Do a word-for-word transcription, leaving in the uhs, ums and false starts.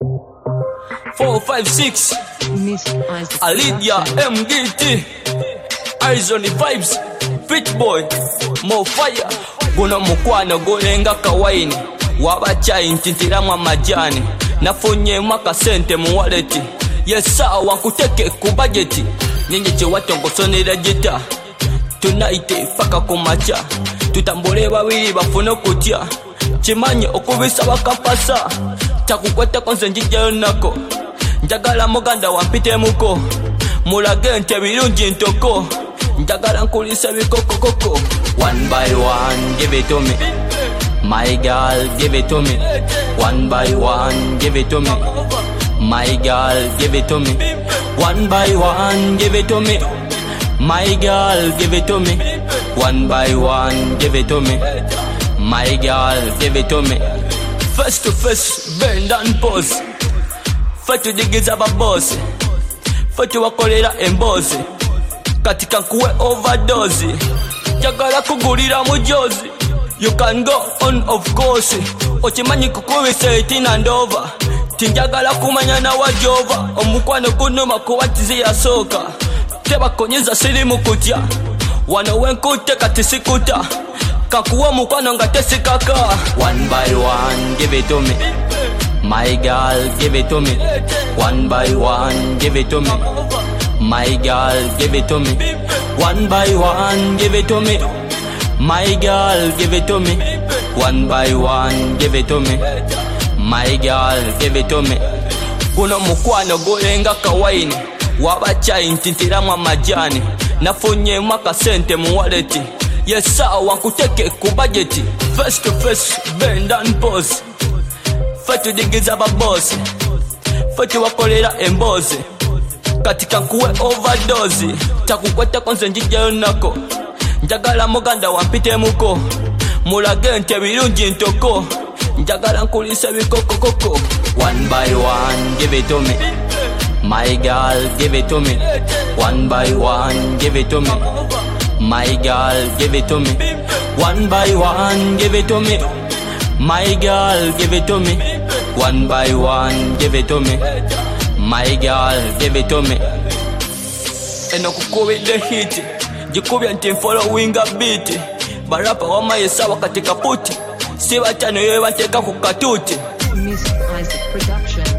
four five six Alidia M D T Eyes on the vibes Fit boy More fire Guno mukwano golenga kawaini Wabachai ntintiramu amajani Nafunye mwaka sente mu wallet Yesa wankuteke ku budget Ninyi che watongosonera jita Tonight paka kumacha Tutambule babiri bafuna kutya Chimanyi okubisa bakapasa Takukweta konse njijjayo nako Njagala muganda wampite muko Mulage nte birungi ntoko Njagala nkulisa bikoko koko One by one give it to me My girl give it to me One by one give it to me My girl give it to me One by one give it to me My girl give it to me One by one give it to me My girl give it to me Face to face bend and pose Fatu digiza babosi Fatu wakolera embozi Katika kuwe overdose Jagala kugulira mujozi You can go on of course Ochimanyi kukuwise itina ndova Tinjagala kumanya na wajova Omukwano kunuma kuwatizi ya soka Teba konyeza sirimu kutya Wano wenkute katisikuta Kakuwa mukwano nga tesikaka One by one give it to me My girl give it to me One by one give it to me My girl give it to me One by one give it to me My girl give it to me One by one give it to me My girl give it to me Guno mukwano golenga kawaini Wabachai ntintiramu amajani Nafunye mwaka sente mu wallet Yesa wankuteke ku budget Face to face bend and pose Fatu digiza babosi Fatu wakolera embozi Katika kuwe overdose Takukweta konse njijjayo nako Njagala muganda wampite muko Mulage nte birungi ntoko Njagala nkulisa bikoko koko One by one give it to me My girl give it to me One by one give it to me My girl give it to me One by one give it to me My girl give it to me One by one give it to me My girl give it to me Eno kukubide hiti Jikubya nti following a beat Barapa wamayesawa katika puti Siba chano yoye wanteka kukatuti Miss Isaac Production